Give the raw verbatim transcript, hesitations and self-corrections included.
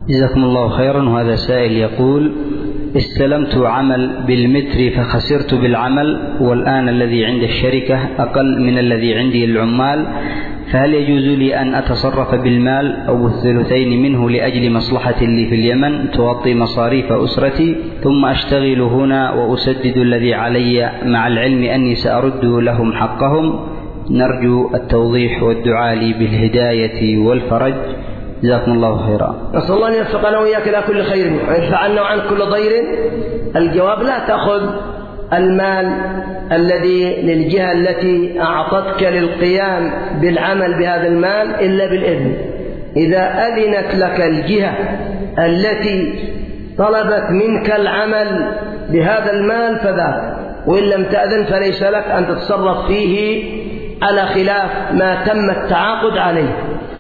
جزاكم الله خيرا. وهذا سائل يقول: استلمت عمل بالمتر فخسرت بالعمل، والآن الذي عند الشركة أقل من الذي عندي للعمال، فهل يجوز لي أن أتصرف بالمال أو الثلثين منه لأجل مصلحة لي في اليمن تغطي مصاريف أسرتي، ثم أشتغل هنا وأسدد الذي علي مع العلم أني سأرد لهم حقهم؟ نرجو التوضيح والدعاء لي بالهداية والفرج، جزاكم الله خيرا. نسأل الله أن يوفقنا وإياك إلى كل خير ويدفع عنا وعن كل ضير. الجواب: لا تأخذ المال الذي للجهة التي أعطتك للقيام بالعمل بهذا المال إلا بالإذن. إذا أذنت لك الجهة التي طلبت منك العمل بهذا المال فذاك، وإن لم تأذن فليس لك أن تتصرف فيه على خلاف ما تم التعاقد عليه.